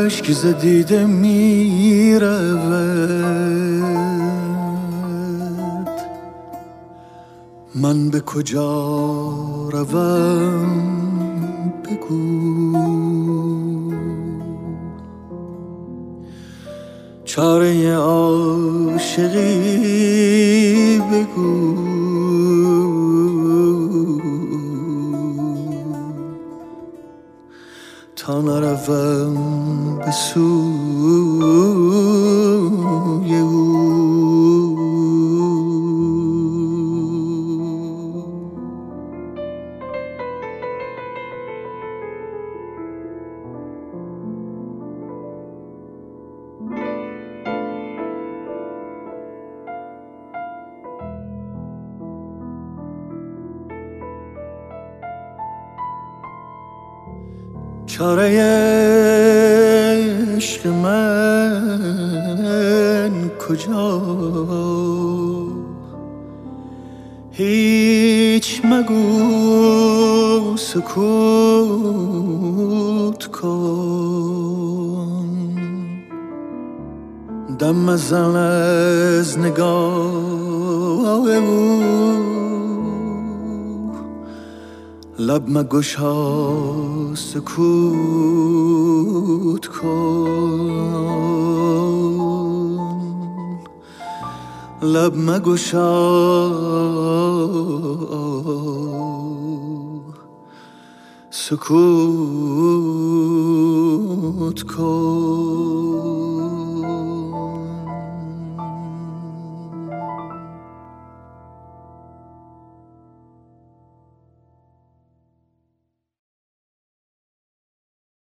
اشک ز دیده می رود، من به کجا روم بگو، چاره عاشقی بگو، تا نروم به سوی او. چاره عشق من کجا، هیچ مگو سکوت کن، دم مزن از نگاه او، لب مگشا سکوت کن، لب مگشا سکوت کن.